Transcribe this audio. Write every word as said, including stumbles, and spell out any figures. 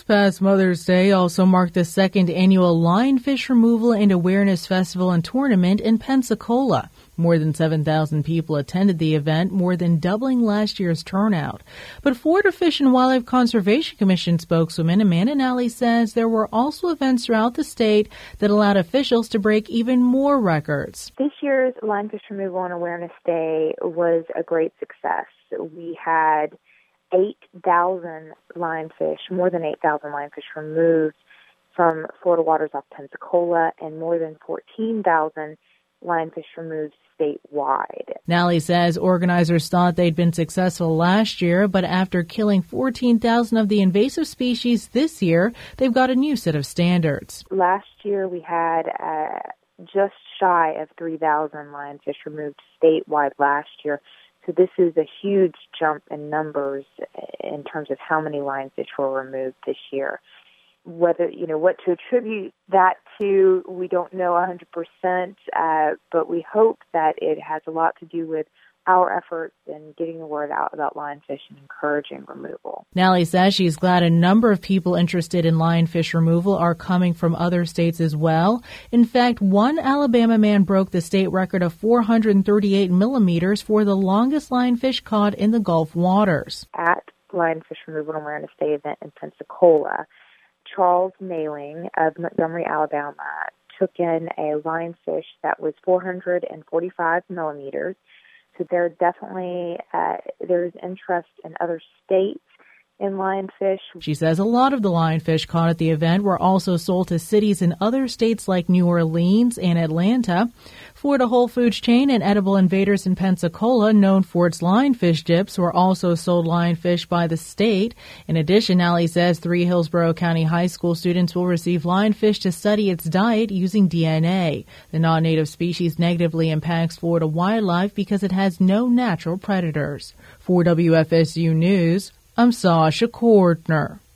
past Mother's Day also marked the second annual Lionfish Removal and Awareness Festival and Tournament in Pensacola. More than seven thousand people attended the event, more than doubling last year's turnout. But Florida Fish and Wildlife Conservation Commission spokeswoman Amanda Nally says there were also events throughout the state that allowed officials to break even more records. This year's Lionfish Removal and Awareness Day was a great success. We had eight thousand lionfish, more than eight thousand lionfish removed from Florida waters off Pensacola, and more than fourteen thousand lionfish removed statewide. Nally says organizers thought they'd been successful last year, but after killing fourteen thousand of the invasive species this year, they've got a new set of standards. Last year we had uh, just shy of three thousand lionfish removed statewide last year. So this is a huge jump in numbers in terms of how many lionfish were removed this year. Whether, you know, what to attribute that to, we don't know one hundred percent, uh, but we hope that it has a lot to do with our efforts in getting the word out about lionfish and encouraging removal. Nally says she's glad a number of people interested in lionfish removal are coming from other states as well. In fact, one Alabama man broke the state record of four hundred thirty-eight millimeters for the longest lionfish caught in the Gulf waters. At Lionfish Removal and Awareness Day event in Pensacola, Charles Mailing of Montgomery, Alabama, took in a lionfish that was four hundred forty-five millimeters. So there definitely uh, there's interest in other states in lionfish. She says a lot of the lionfish caught at the event were also sold to cities in other states like New Orleans and Atlanta. Florida Whole Foods chain and Edible Invaders in Pensacola, known for its lionfish dips, were also sold lionfish by the state. In addition, Nally says three Hillsborough County high school students will receive lionfish to study its diet using D N A. The non-native species negatively impacts Florida wildlife because it has no natural predators. For W F S U News, I'm Sasha Cordner.